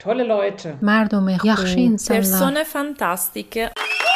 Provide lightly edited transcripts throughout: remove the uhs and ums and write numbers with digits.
Tolle Leute. مردم خوب. یخشی انسانlar. Persone fantastiche.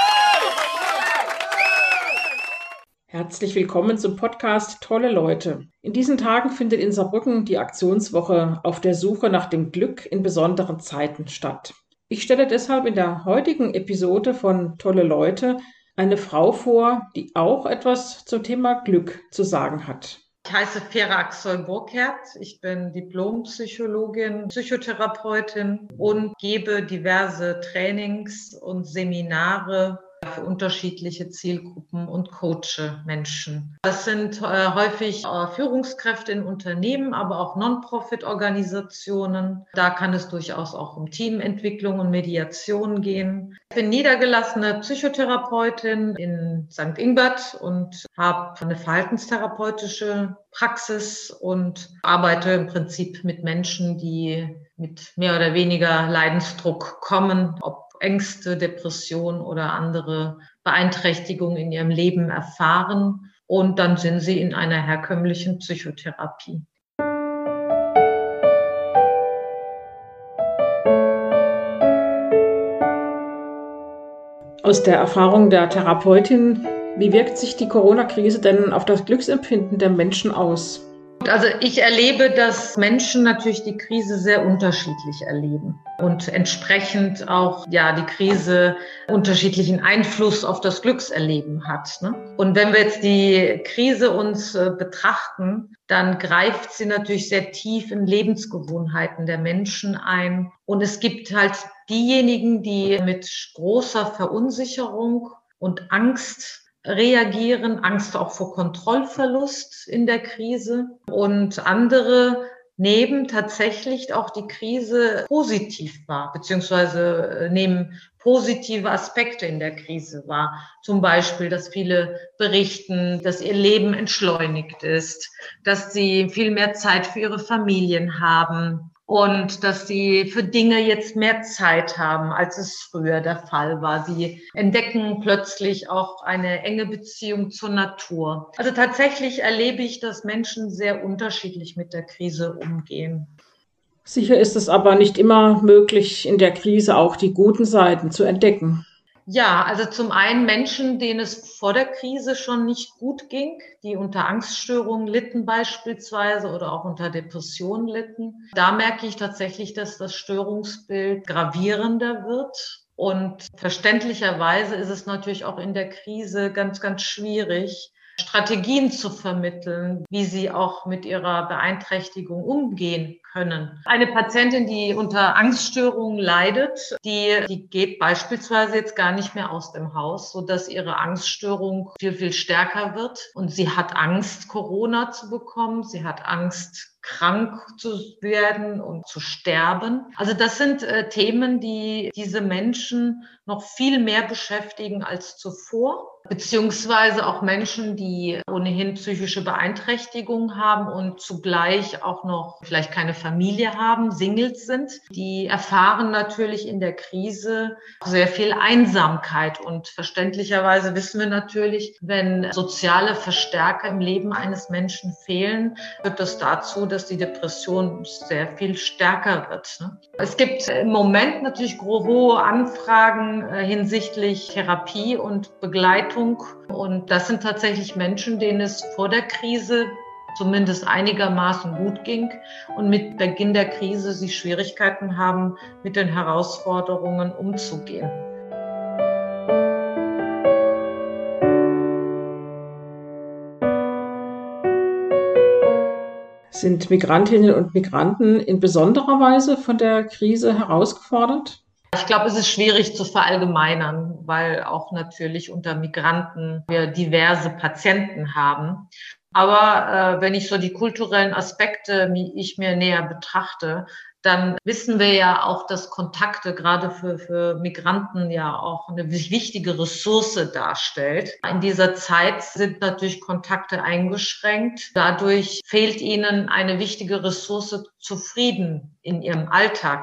Herzlich willkommen zum Podcast Tolle Leute. In diesen Tagen findet in Saarbrücken die Aktionswoche auf der Suche nach dem Glück in besonderen Zeiten statt. Ich stelle deshalb in der heutigen Episode von Tolle Leute eine Frau vor, die auch etwas zum Thema Glück zu sagen hat. Ich heiße Vera Axel-Burkert, ich bin Diplompsychologin, Psychotherapeutin und gebe diverse Trainings und Seminare für unterschiedliche Zielgruppen und coache Menschen. Das sind häufig Führungskräfte in Unternehmen, aber auch Non-Profit-Organisationen. Da kann es durchaus auch um Teamentwicklung und Mediation gehen. Ich bin niedergelassene Psychotherapeutin in St. Ingbert und habe eine verhaltenstherapeutische Praxis und arbeite im Prinzip mit Menschen, die mit mehr oder weniger Leidensdruck kommen, ob Ängste, Depressionen oder andere Beeinträchtigungen in ihrem Leben erfahren. Und dann sind sie in einer herkömmlichen Psychotherapie. Aus der Erfahrung der Therapeutin, wie wirkt sich die Corona-Krise denn auf das Glücksempfinden der Menschen aus? Also ich erlebe, dass Menschen natürlich die Krise sehr unterschiedlich erleben und entsprechend auch die Krise unterschiedlichen Einfluss auf das Glückserleben hat. Und wenn wir jetzt die Krise uns betrachten, dann greift sie natürlich sehr tief in Lebensgewohnheiten der Menschen ein. Und es gibt halt diejenigen, die mit großer Verunsicherung und Angst reagieren, Angst auch vor Kontrollverlust in der Krise, und andere nehmen tatsächlich auch die Krise positiv wahr, beziehungsweise nehmen positive Aspekte in der Krise wahr. Zum Beispiel, dass viele berichten, dass ihr Leben entschleunigt ist, dass sie viel mehr Zeit für ihre Familien haben und dass sie für Dinge jetzt mehr Zeit haben, als es früher der Fall war. Sie entdecken plötzlich auch eine enge Beziehung zur Natur. Also tatsächlich erlebe ich, dass Menschen sehr unterschiedlich mit der Krise umgehen. Sicher ist es aber nicht immer möglich, in der Krise auch die guten Seiten zu entdecken. Ja, also zum einen Menschen, denen es vor der Krise schon nicht gut ging, die unter Angststörungen litten beispielsweise oder auch unter Depressionen litten. Da merke ich tatsächlich, dass das Störungsbild gravierender wird. Und verständlicherweise ist es natürlich auch in der Krise ganz, ganz schwierig, Strategien zu vermitteln, wie sie auch mit ihrer Beeinträchtigung umgehen können. Eine Patientin, die unter Angststörungen leidet, die geht beispielsweise jetzt gar nicht mehr aus dem Haus, sodass ihre Angststörung viel, viel stärker wird. Und sie hat Angst, Corona zu bekommen. Sie hat Angst, krank zu werden und zu sterben. Also das sind Themen, die diese Menschen noch viel mehr beschäftigen als zuvor. Beziehungsweise auch Menschen, die ohnehin psychische Beeinträchtigungen haben und zugleich auch noch vielleicht keine Familie haben, Singles sind, die erfahren natürlich in der Krise sehr viel Einsamkeit. Und verständlicherweise wissen wir natürlich, wenn soziale Verstärker im Leben eines Menschen fehlen, führt das dazu, dass die Depression sehr viel stärker wird. Es gibt im Moment natürlich hohe Anfragen hinsichtlich Therapie und Begleitung. Und das sind tatsächlich Menschen, denen es vor der Krise zumindest einigermaßen gut ging und mit Beginn der Krise sie Schwierigkeiten haben, mit den Herausforderungen umzugehen. Sind Migrantinnen und Migranten in besonderer Weise von der Krise herausgefordert? Ich glaube, es ist schwierig zu verallgemeinern, weil auch natürlich unter Migranten wir diverse Patienten haben. Aber wenn ich so die kulturellen Aspekte ich mir näher betrachte, dann wissen wir ja auch, dass Kontakte gerade für Migranten ja auch eine wichtige Ressource darstellt. In dieser Zeit sind natürlich Kontakte eingeschränkt. Dadurch fehlt ihnen eine wichtige Ressource zu Frieden in ihrem Alltag,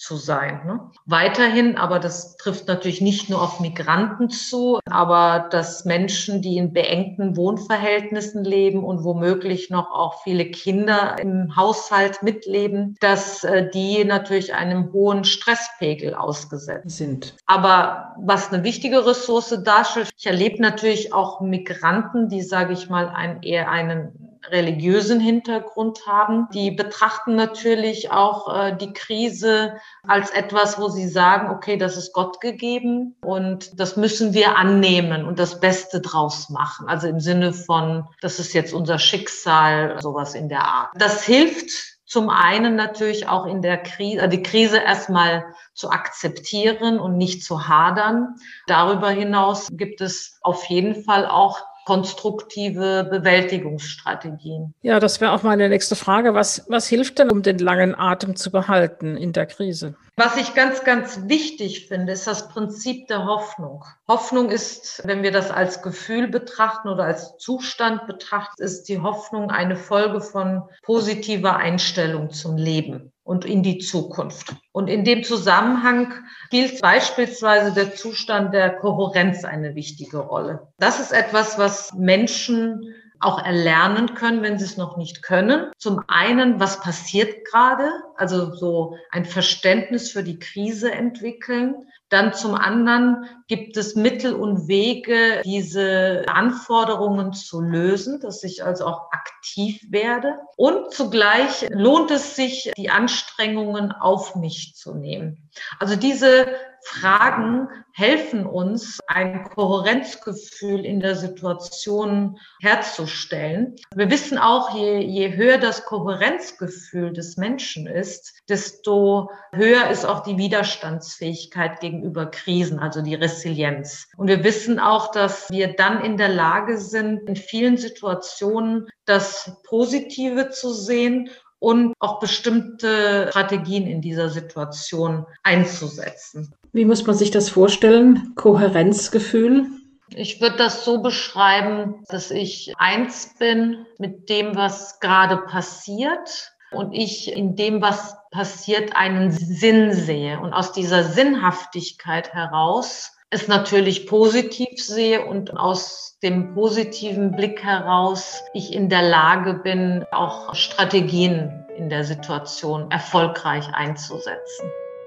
zu sein. Ne? Weiterhin, aber das trifft natürlich nicht nur auf Migranten zu, aber dass Menschen, die in beengten Wohnverhältnissen leben und womöglich noch auch viele Kinder im Haushalt mitleben, dass die natürlich einem hohen Stresspegel ausgesetzt sind. Aber was eine wichtige Ressource darstellt, ich erlebe natürlich auch Migranten, die, sage ich mal, eher einen religiösen Hintergrund haben. Die betrachten natürlich auch die Krise als etwas, wo sie sagen, okay, das ist Gott gegeben und das müssen wir annehmen und das Beste draus machen. Also im Sinne von, das ist jetzt unser Schicksal, sowas in der Art. Das hilft zum einen natürlich auch in der Krise, die Krise erstmal zu akzeptieren und nicht zu hadern. Darüber hinaus gibt es auf jeden Fall auch konstruktive Bewältigungsstrategien. Ja, das wäre auch meine nächste Frage. Was hilft denn, um den langen Atem zu behalten in der Krise? Was ich ganz, ganz wichtig finde, ist das Prinzip der Hoffnung. Hoffnung ist, wenn wir das als Gefühl betrachten oder als Zustand betrachten, ist die Hoffnung eine Folge von positiver Einstellung zum Leben und in die Zukunft. Und in dem Zusammenhang spielt beispielsweise der Zustand der Kohärenz eine wichtige Rolle. Das ist etwas, was Menschen auch erlernen können, wenn sie es noch nicht können. Zum einen, was passiert gerade? Also so ein Verständnis für die Krise entwickeln. Dann zum anderen gibt es Mittel und Wege, diese Anforderungen zu lösen, dass ich also auch aktiv werde. Und zugleich lohnt es sich, die Anstrengungen auf mich zu nehmen. Also diese Fragen helfen uns, ein Kohärenzgefühl in der Situation herzustellen. Wir wissen auch, je höher das Kohärenzgefühl des Menschen ist, desto höher ist auch die Widerstandsfähigkeit gegenüber Krisen, also die Resilienz. Und wir wissen auch, dass wir dann in der Lage sind, in vielen Situationen das Positive zu sehen und auch bestimmte Strategien in dieser Situation einzusetzen. Wie muss man sich das vorstellen? Kohärenzgefühl? Ich würde das so beschreiben, dass ich eins bin mit dem, was gerade passiert und ich in dem, was passiert, einen Sinn sehe und aus dieser Sinnhaftigkeit heraus es natürlich positiv sehe und aus dem positiven Blick heraus ich in der Lage bin, auch Strategien in der Situation erfolgreich einzusetzen.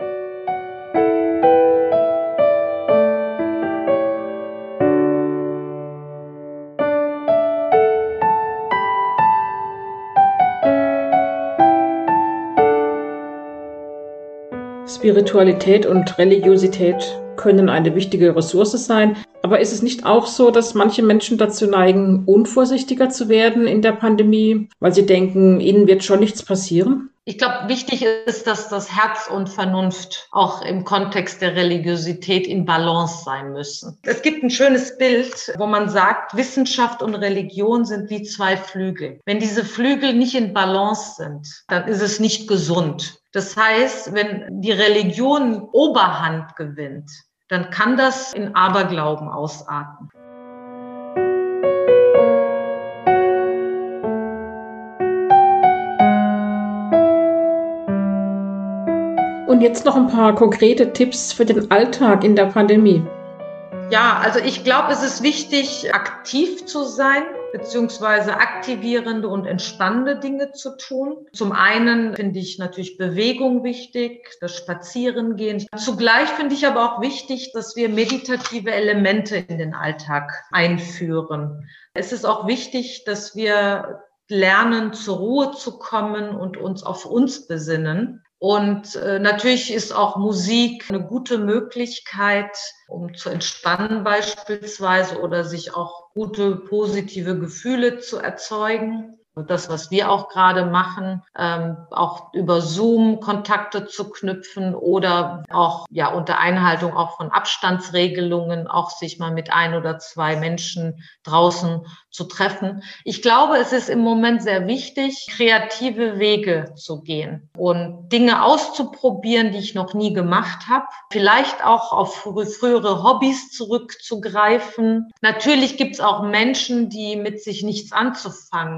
Spiritualität und Religiosität können eine wichtige Ressource sein. Aber ist es nicht auch so, dass manche Menschen dazu neigen, unvorsichtiger zu werden in der Pandemie, weil sie denken, ihnen wird schon nichts passieren? Ich glaube, wichtig ist, dass das Herz und Vernunft auch im Kontext der Religiosität in Balance sein müssen. Es gibt ein schönes Bild, wo man sagt, Wissenschaft und Religion sind wie zwei Flügel. Wenn diese Flügel nicht in Balance sind, dann ist es nicht gesund. Das heißt, wenn die Religion Oberhand gewinnt, dann kann das in Aberglauben ausarten. Und jetzt noch ein paar konkrete Tipps für den Alltag in der Pandemie. Ja, also ich glaube, es ist wichtig, aktiv zu sein, beziehungsweise aktivierende und entspannende Dinge zu tun. Zum einen finde ich natürlich Bewegung wichtig, das Spazierengehen. Zugleich finde ich aber auch wichtig, dass wir meditative Elemente in den Alltag einführen. Es ist auch wichtig, dass wir lernen, zur Ruhe zu kommen und uns auf uns besinnen. Und natürlich ist auch Musik eine gute Möglichkeit, um zu entspannen beispielsweise oder sich auch gute, positive Gefühle zu erzeugen. Und das, was wir auch gerade machen, auch über Zoom Kontakte zu knüpfen oder auch ja unter Einhaltung auch von Abstandsregelungen auch sich mal mit ein oder zwei Menschen draußen zu treffen. Ich glaube, es ist im Moment sehr wichtig, kreative Wege zu gehen und Dinge auszuprobieren, die ich noch nie gemacht habe. Vielleicht auch auf frühere Hobbys zurückzugreifen. Natürlich gibt es auch Menschen, die mit sich nichts anzufangen wissen.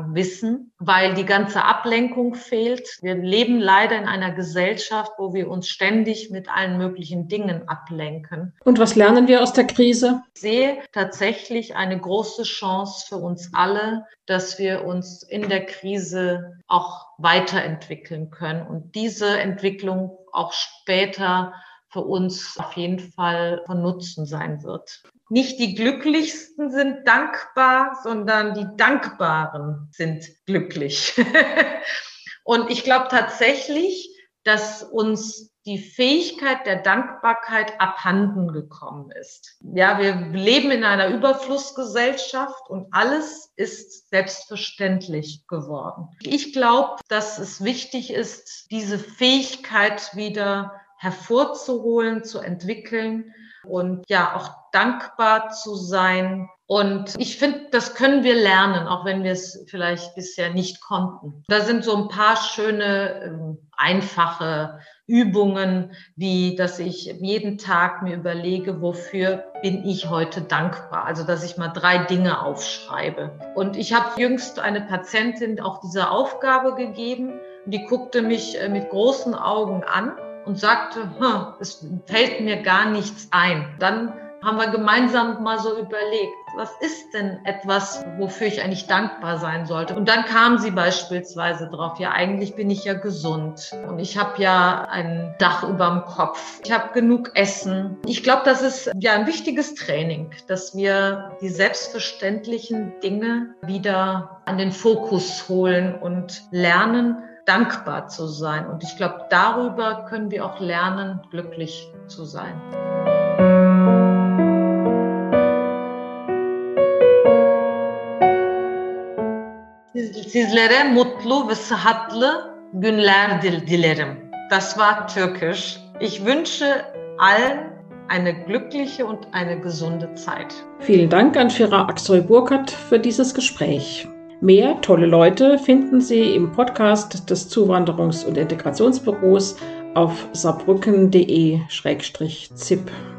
genießen, weil die ganze Ablenkung fehlt. Wir leben leider in einer Gesellschaft, wo wir uns ständig mit allen möglichen Dingen ablenken. Und was lernen wir aus der Krise? Ich sehe tatsächlich eine große Chance für uns alle, dass wir uns in der Krise auch weiterentwickeln können und diese Entwicklung auch später für uns auf jeden Fall von Nutzen sein wird. Nicht die Glücklichsten sind dankbar, sondern die Dankbaren sind glücklich. Und ich glaube tatsächlich, dass uns die Fähigkeit der Dankbarkeit abhanden gekommen ist. Ja, wir leben in einer Überflussgesellschaft und alles ist selbstverständlich geworden. Ich glaube, dass es wichtig ist, diese Fähigkeit wieder hervorzuholen, zu entwickeln und ja auch dankbar zu sein. Und ich finde, das können wir lernen, auch wenn wir es vielleicht bisher nicht konnten. Da sind so ein paar schöne, einfache Übungen, wie dass ich jeden Tag mir überlege, wofür bin ich heute dankbar. Also dass ich mal 3 Dinge aufschreibe. Und ich habe jüngst eine Patientin auch diese Aufgabe gegeben. Die guckte mich mit großen Augen an und sagte, es fällt mir gar nichts ein. Dann haben wir gemeinsam mal so überlegt, was ist denn etwas, wofür ich eigentlich dankbar sein sollte? Und dann kam sie beispielsweise drauf, ja, eigentlich bin ich ja gesund und ich habe ja ein Dach überm Kopf, ich habe genug Essen. Ich glaube, das ist ja ein wichtiges Training, dass wir die selbstverständlichen Dinge wieder an den Fokus holen und lernen, dankbar zu sein. Und ich glaube, darüber können wir auch lernen, glücklich zu sein. Sizlere mutlu ve sıhhatlı günler dilerim. Das war Türkisch. Ich wünsche allen eine glückliche und eine gesunde Zeit. Vielen Dank an Firar Aksoy-Burkhardt für dieses Gespräch. Mehr tolle Leute finden Sie im Podcast des Zuwanderungs- und Integrationsbüros auf saarbrücken.de/zip.